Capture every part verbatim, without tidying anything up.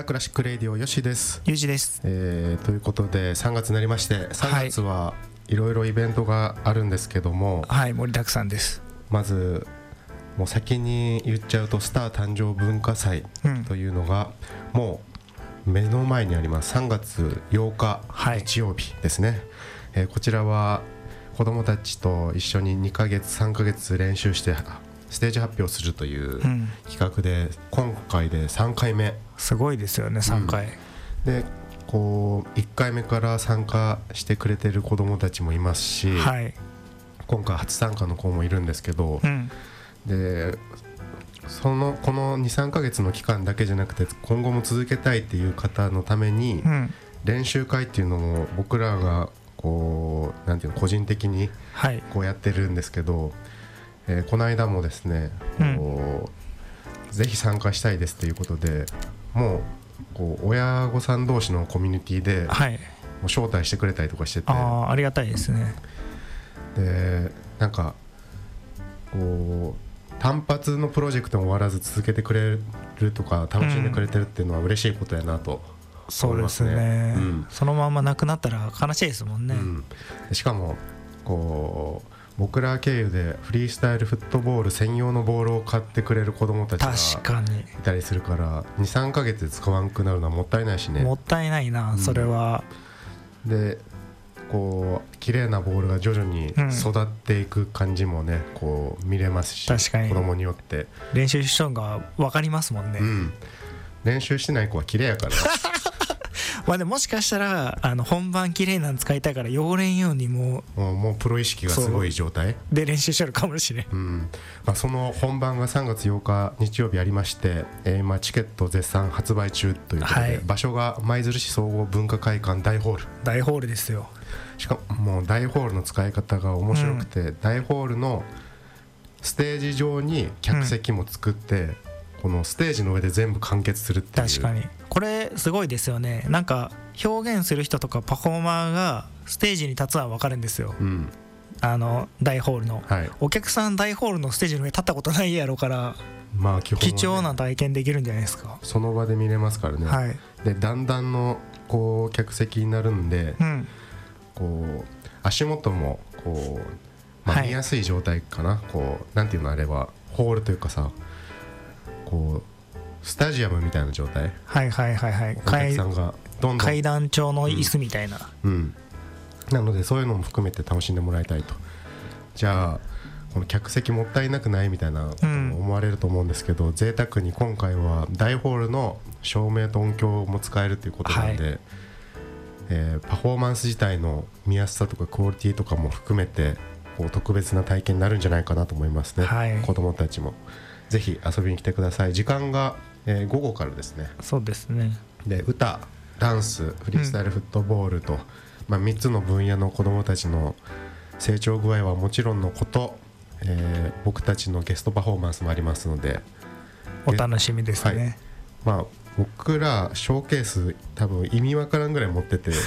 クラシックレディオよしです。 ゆうじです、 えー、ということでさんがつになりまして、さんがつはいろいろイベントがあるんですけども、 はい、盛りだくさんです。 まずもう先に言っちゃうとスター誕生文化祭というのがもう目の前にあります。さんがつようか、はい、日曜日ですね、えー、こちらは子どもたちと一緒ににかげつさんかげつ練習してステージ発表するという企画で、うん、今回でさんかいめ。 すごいですよね、さんかい、 うん、でこういっかいめから参加してくれてる子どもたちもいますし、はい、今回初参加の子もいるんですけど、うん、でそのこの にさんかげつの期間だけじゃなくて今後も続けたいっていう方のために、うん、練習会っていうのも僕らがこうなんていうの個人的にこうやってるんですけど、はい、えー、この間もですね、こう、うん、ぜひ参加したいですということでもうこう親御さん同士のコミュニティで、はい、もう招待してくれたりとかしてて、 あー、ありがたいですね。 でなんかこう単発のプロジェクトも終わらず続けてくれるとか楽しんでくれてるっていうのは嬉しいことやなと思いますね。 そうですね、うん、そのままなくなったら悲しいですもんね、うん、 しかもこう僕ら経由でフリースタイルフットボール専用のボールを買ってくれる子どもたちがいたりするから、にさんかげつで使わんくなるのはもったいないしね。 もったいないな、うん、それは。 でこう綺麗なボールが徐々に育っていく感じもね、うん、こう見れますし、 確かに子どもによって練習しとんが分かりますもんね、うん、 練習してない子は綺麗やからまあでも、もしかしたらあの本番綺麗なの使いたいから汚れんようにもうもう、もうプロ意識がすごい状態で練習してるかもしれん、うん、 まあ、その本番がさんがつようか日曜日ありまして、えー、今チケット絶賛発売中ということで、はい、場所が舞鶴市総合文化会館大ホール大ホールですよ。 しかももう大ホールの使い方が面白くて、うん、大ホールのステージ上に客席も作って、うん、このステージの上で全部完結するっていう。 確かにこれすごいですよね。なんか表現する人とかパフォーマーがステージに立つのは分かるんですよ、うん、あの大ホールの、はい、お客さん大ホールのステージの上立ったことないやろから、まあ基本はね、貴重な体験できるんじゃないですか。 その場で見れますからね、はい、で段々のこう客席になるんで、うん、こう足元もこう、まあ、見やすい状態かな、はい、こうなんていうのあれはホールというかさ、こうスタジアムみたいな状態、 はいはいはいはい、 お客さんがどんどん階段調の椅子みたいな、 うんうん、なのでそういうのも含めて楽しんでもらいたいと。じゃあこの客席もったいなくないみたいなことも思われると思うんですけど、うん、贅沢に今回は大ホールの照明と音響も使えるということなんで、はい、えー、パフォーマンス自体の見やすさとかクオリティとかも含めてこう特別な体験になるんじゃないかなと思いますね、はい、子どもたちもぜひ遊びに来てください。時間が、えー、午後からですね。 そうですね。 で歌、ダンス、フリースタイルフットボールと、うん、まあ、みっつの分野の子どもたちの成長具合はもちろんのこと、えー、僕たちのゲストパフォーマンスもありますのでお楽しみですね、 はい、まあ、僕らショーケース多分意味わからんぐらい持ってて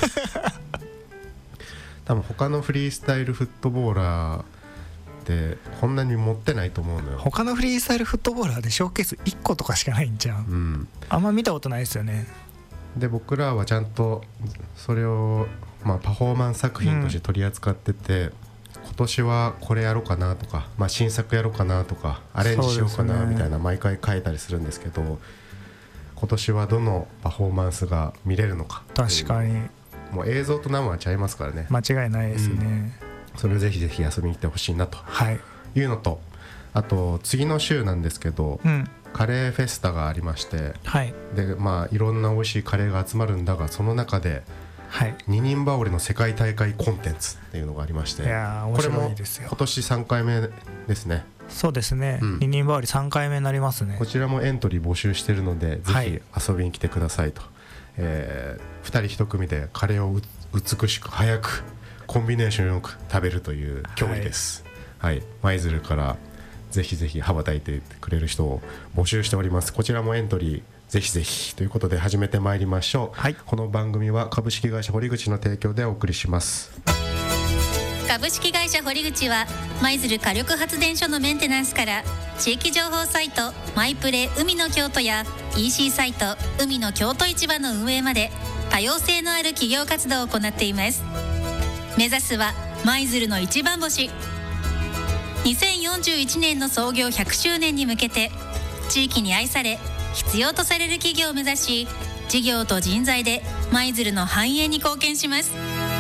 多分他のフリースタイルフットボーラーってこんなに持ってないと思うのよ。 他のフリースタイルフットボーラーでショーケースいっことかしかないんじゃん、うん、あんま見たことないですよね。 で僕らはちゃんとそれを、まあ、パフォーマンス作品として取り扱ってて、うん、今年はこれやろうかなとか、まあ、新作やろうかなとかアレンジしようかなみたいな毎回書いたりするんですけど、今年はどのパフォーマンスが見れるのか。 確かにもう映像と生はちゃいますからね。 間違いないですね、 うん、それをぜひぜひ遊びに来てほしいなというのと、はい、あと次の週なんですけど、うん、カレーフェスタがありまして、はい、でまあいろんな美味しいカレーが集まるんだが、その中で、はい、二人羽織の世界大会コンテンツっていうのがありまして、いや面白いですよ。これも今年さんかいめですね。 そうですね、うん、二人羽織さんかいめになりますね。 こちらもエントリー募集してるので、はい、ぜひ遊びに来てくださいと、えー、ふたりひと組でカレーを美しく早くコンビネーションよく食べるという競技です、はいはい、舞鶴からぜひぜひ羽ばたいてくれる人を募集しております。こちらもエントリーぜひぜひということで始めてまいりましょう、はい、この番組は株式会社堀口の提供でお送りします。 株式会社堀口は舞鶴火力発電所のメンテナンスから地域情報サイトマイプレ海の京都や イーシー サイト海の京都市場の運営まで多様性のある企業活動を行っています。目指すは舞鶴の一番星。にせんよんじゅういちねんの創業ひゃくしゅうねんに向けて地域に愛され必要とされる企業を目指し、事業と人材で舞鶴の繁栄に貢献します。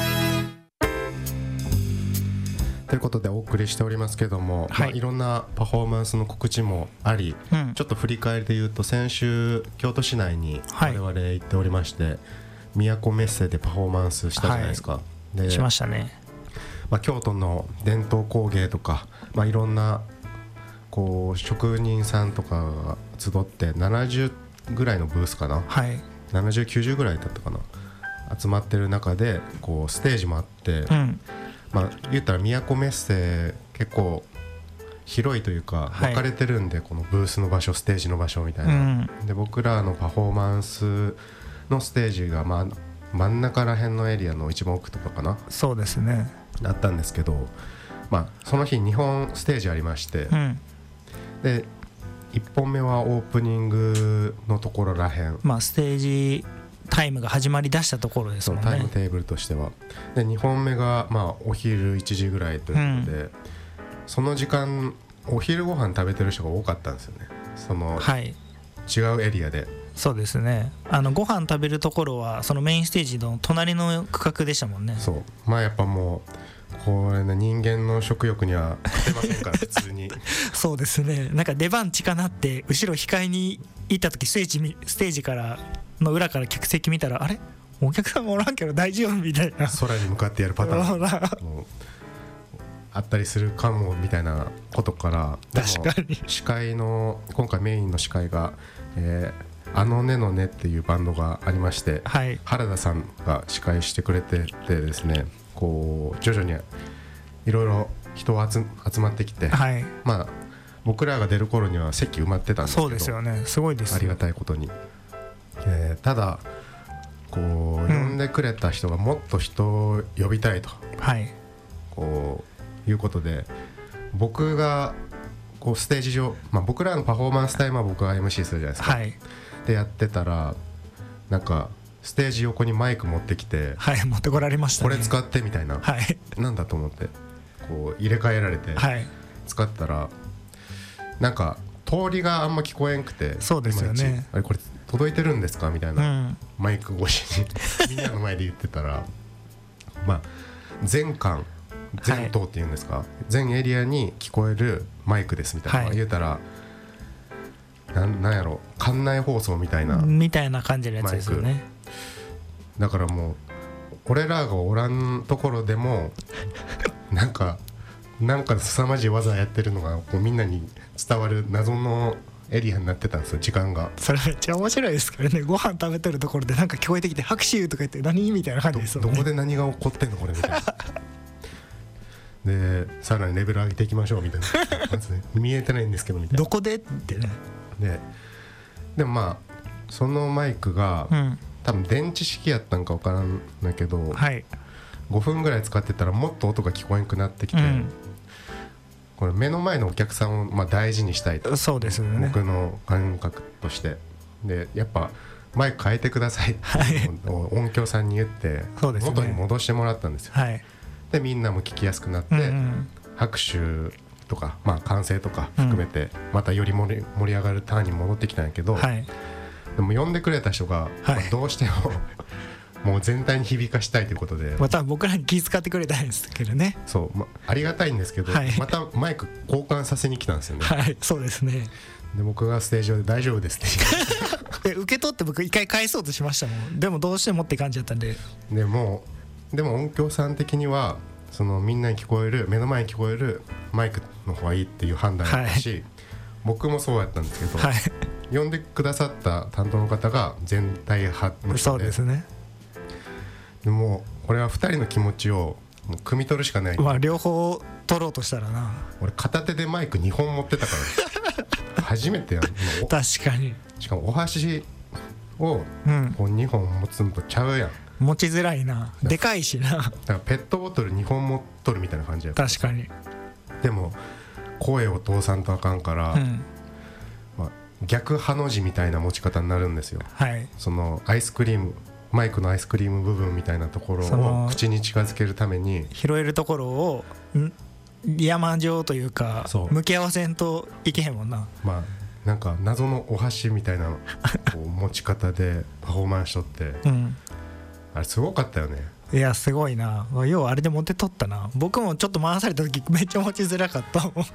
ということでお送りしておりますけども、はい、まあ、いろんなパフォーマンスの告知もあり、うん、ちょっと振り返りで言うと先週京都市内に我々行っておりまして、はい、都メッセでパフォーマンスしたじゃないですか、はい、でしましたね。 まあ、京都の伝統工芸とか、まあ、いろんなこう職人さんとかが集ってななじゅうぐらいのブースかな、はい、ななじゅう、きゅうじゅうぐらいだったかな集まってる中でこうステージもあって、うん、まあ、言ったら都メッセ結構広いというか分かれてるんで、はい、このブースの場所ステージの場所みたいな、うん、で僕らのパフォーマンスのステージが、まあ、真ん中ら辺のエリアの一番奥とかかな、 そうですね、 あったんですけど、まあ、その日にほんステージありまして、うん、でいっぽんめはオープニングのところらへん、 まあ、ステージタイムが始まりだしたところですもんね。 タイムテーブルとしてはでにほんめがまあお昼いちじぐらいということで、うん、その時間お昼ご飯食べてる人が多かったんですよね、その、はい、違うエリアで。 そうですね、あのご飯食べるところはそのメインステージの隣の区画でしたもんね。 そう、まあやっぱもうこれね、人間の食欲には勝てませんから普通にそうですね、なんか出番近なって後ろ控えに行った時ステージステージからの裏から客席見たら、あれお客さんもおらんけど大丈夫みたいな、 空に向かってやるパターンもあったりするかもみたいなことから、 確かに司会の今回メインの司会が、えー、あのねのねっていうバンドがありまして、はい、原田さんが司会してくれててですね、こう徐々にいろいろ人が集まってきて、はい、まあ僕らが出る頃には席埋まってたんですけど、 そうですよね、すごいです、 ありがたいことに、えー、ただこう呼んでくれた人がもっと人を呼びたいと、はい、こういうことで僕がこうステージ上、まあ、僕らのパフォーマンスタイムは僕が エムシー するじゃないですか、はい、でやってたらなんかステージ横にマイク持ってきて、 はい、持ってこられましたね、 これ使ってみたいな、はい、なんだと思ってこう入れ替えられて使ったら、なんか通りがあんま聞こえんくて、 そうですよね、 あれこれ届いてるんですかみたいな、うん、マイク越しにみんなの前で言ってたらまあ全館全棟っていうんですか、はい、全エリアに聞こえるマイクですみたいな、はい、言うたらな、なんやろ館内放送みたいなみたいな感じのやつですよね。 だからもう俺らがおらんところでもなんかなんか凄まじい技やってるのがこうみんなに伝わる謎のエリアになってたんですよ、時間が。 それめっちゃ面白いですからね、ご飯食べてるところでなんか聞こえてきて拍手とか言って何みたいな感じですよね。 ど, どこで何が起こってんのこれみたいなでさらにレベル上げていきましょうみたいな見えてないんですけどみたいな、 どこでってね。 で, でもまあそのマイクが、うん、多分電池式やったんか分からんだけど、はい、ごふんぐらい使ってたらもっと音が聞こえなくなってきて、うん、これ目の前のお客さんをまあ大事にしたいと、 そうですよね、 僕の感覚としてで、やっぱマイク変えてくださいって、はい、音響さんに言って、そうですね、元に戻してもらったんですよ、はい、でみんなも聞きやすくなって、うんうん、拍手とか、まあ、歓声とか含めて、うん、またより盛り、盛り上がるターンに戻ってきたんやけど、はい、でも呼んでくれた人が、はい、まあ、どうしてももう全体に響かしたいということで、 また僕らに気遣ってくれたんですけどね。 そう、まありがたいんですけど、はい、またマイク交換させに来たんですよね。 はい、そうですね。 で僕がステージ上で大丈夫ですってで受け取って僕一回返そうとしましたもん。でもどうしてもって感じだったんで、 でもでも音響さん的にはそのみんなに聞こえる、目の前に聞こえるマイクの方がいいっていう判断だったし、はい、僕もそうやったんですけど、はい、呼んでくださった担当の方が全体派の人で、 そうですね。 でもこれはふたりの気持ちをもう汲み取るしかない。 まあ両方取ろうとしたらな、 俺片手でマイクにほん持ってたから初めてやる確かに。 しかもお箸をこうにほん持つのとちゃうやん。 持ちづらいな、でかいしな。だからペットボトルにほん持っとるみたいな感じや。 確かに。 でも声を通さんとあかんから、うんまあ、逆ハの字みたいな持ち方になるんですよ、 はい、 そのアイスクリームマイクのアイスクリーム部分みたいなところを口に近づけるために拾えるところを山状というか向き合わせんといけへんもんな。 まあなんか謎のお箸みたいなこう持ち方でパフォーマンスしとって、うん、あれすごかったよね。 いやすごいな。ようあれで持ってとったな。僕もちょっと回された時めっちゃ持ちづらかったもん。でも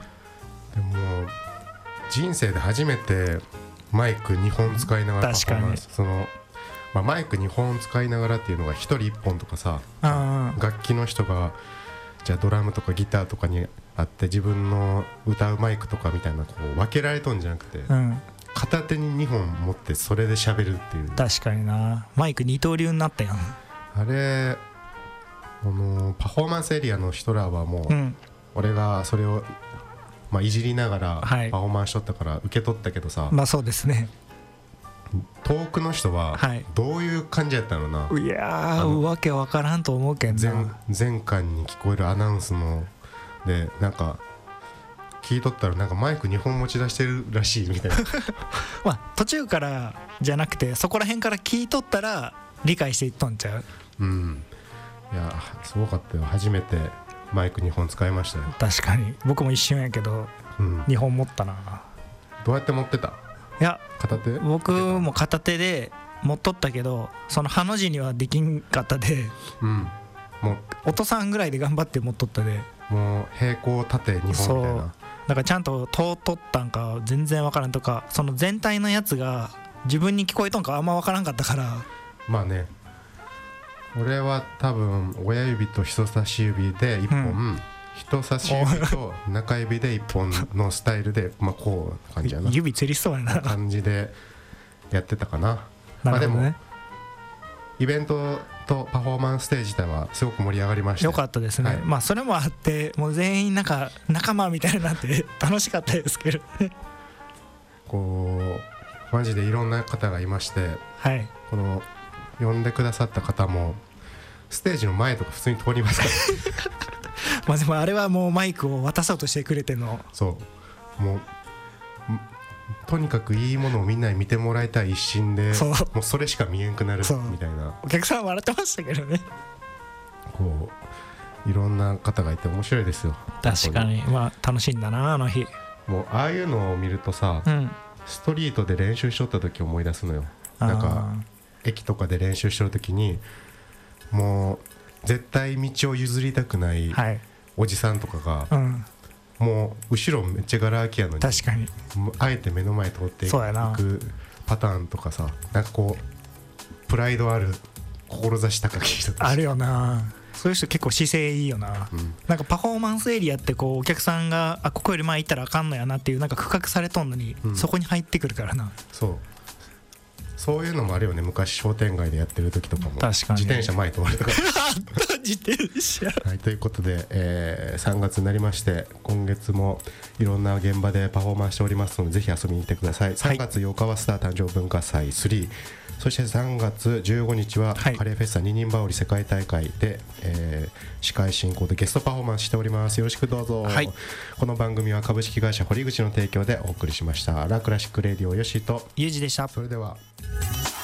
人生で初めてマイクにほん使いながらパフォーマンス、その、まあ、マイクにほん使いながらっていうのがひとりいっぽんとかさ、楽器の人がじゃあドラムとかギターとかにあって自分の歌うマイクとかみたいなこう分けられとんじゃなくて、うん、片手ににほん持ってそれで喋るっていう。 確かにな。マイク二刀流になったやん。 あれあのパフォーマンスエリアの人らはもう、うん、俺がそれを、まあ、いじりながらパフォーマンスしとったから受け取ったけどさ、はい、 まあそうですね。 遠くの人はどういう感じやったのな、 はい、いやーわけわからんと思うけんな。 全館に聞こえるアナウンスのでなんか聞いとったらなんかマイクにほん持ち出してるらしいみたいなまあ途中からじゃなくてそこら辺から聞いとったら理解していっとんちゃう。 うんいやすごかったよ。初めてマイクにほん使いましたよ。 確かに僕も一瞬やけど、うん、にほん持ったな。 どうやって持ってた？ いや片手？ 僕も片手で持っとったけどそのハの字にはできんかったで、うん、もう音さんぐらいで頑張って持っとったで、 もう平行縦にほんみたいな。そうだからちゃんと通っとったんか全然わからんとか、その全体のやつが自分に聞こえとんかあんまわからんかったから。 まあね俺は多分親指と人差し指でいっぽん、うん、人差し指と中指でいっぽんのスタイルでまあこう感じやな。 指つりそうやな感じでやってたかな。 なるほどね。まあでもイベントとパフォーマンスステージ自体はすごく盛り上がりました。 よかったですね、はい、まあそれもあってもう全員なんか仲間みたいになって楽しかったですけどこうマジでいろんな方がいまして、 はい、 この呼んでくださった方もステージの前とか普通に通りますからまあでもあれはもうマイクを渡そうとしてくれての。 そうもうとにかくいいものをみんなに見てもらいたい一心でそうもうそれしか見えんくなるみたいな。 お客さん笑ってましたけどね。 こういろんな方がいて面白いですよ。 確かにまあ楽しいんだなあの日。 もうああいうのを見るとさ、うん、ストリートで練習しとった時思い出すのよ。なんか駅とかで練習してる時にもう絶対道を譲りたくないおじさんとかが、はいうん、もう後ろめっちゃガラ空きやのに確かにあえて目の前通っていくパターンとかさ、なんかこうプライドある志高き人たちあるよな。そういう人結構姿勢いいよな、うん、なんかパフォーマンスエリアってこうお客さんがあここより前行ったらあかんのやなっていうなんか区画されとんのに、うん、そこに入ってくるからな。 そうそういうのもあるよね。昔商店街でやってる時とかも確かに自転車前通るとか自転車はい、ということで、えー、さんがつになりまして今月もいろんな現場でパフォーマンスしておりますのでぜひ遊びに来てください。さんがつようかはスター誕生文化祭スリー、そしてさんがつじゅうごにちはカレーフェスタ二人羽織世界大会で、えー、司会進行でゲストパフォーマンスしております。よろしくどうぞ、はい、この番組は株式会社堀口の提供でお送りしました。ラクラシックレディオよしとゆうじでした。 それでは。